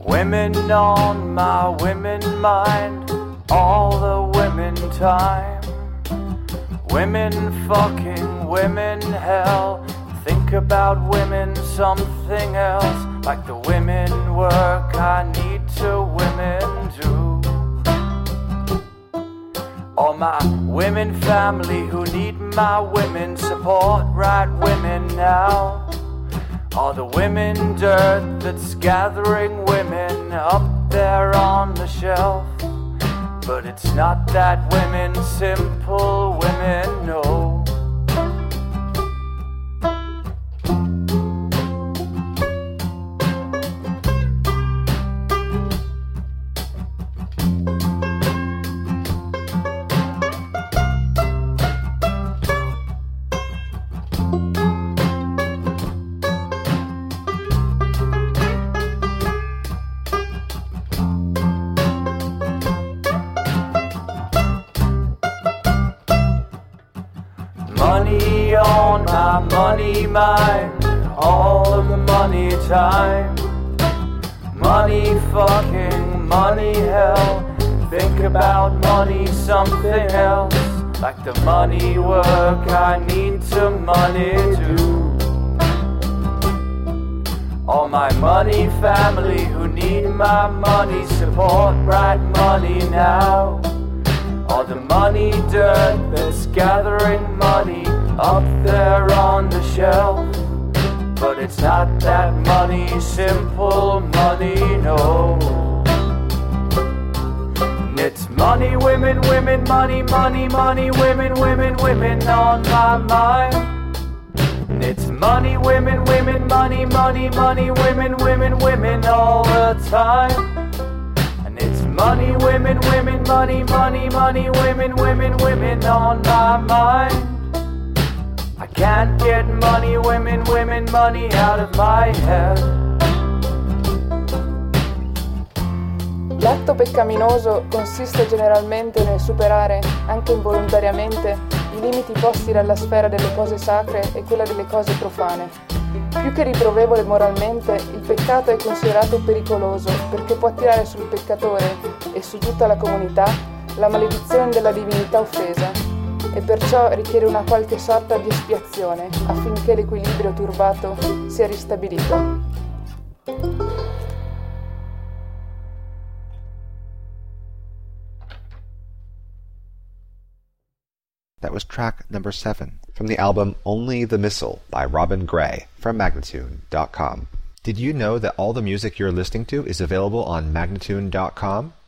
Women on my women mind, all the women time. Women fucking, women hell. Think about women something else. Like the women work I need to women do. All my women family who need my women support, right women now. All the women dirt that's gathering women up there on the shelf. But it's not that women, simple women, no. Money on my money mind, all of the money time. Money fucking, money hell. Think about money something else. Like the money work I need to money do. All my money family who need my money support, right money now. All the money dirt that's gathering money up there on the shelf. But it's not that money, simple money, no. It's money, women, women, money, money, money, women, women, women on my mind. It's money, women, women, money, money, money, women, women, women all the time. It's money, women, women, money, money, money, women, women, women on my mind. I can't get money, women, women, money out of my head. L'atto peccaminoso consiste generalmente nel superare, anche involontariamente, i limiti posti dalla sfera delle cose sacre e quella delle cose profane. Più che riprovevole moralmente, il peccato è considerato pericoloso perché può attirare sul peccatore e su tutta la comunità la maledizione della divinità offesa e perciò richiede una qualche sorta di espiazione affinché l'equilibrio turbato sia ristabilito. That was track number 7 from the album Only the Missile by Robin Gray from Magnatune.com. Did you know that all the music you're listening to is available on Magnatune.com?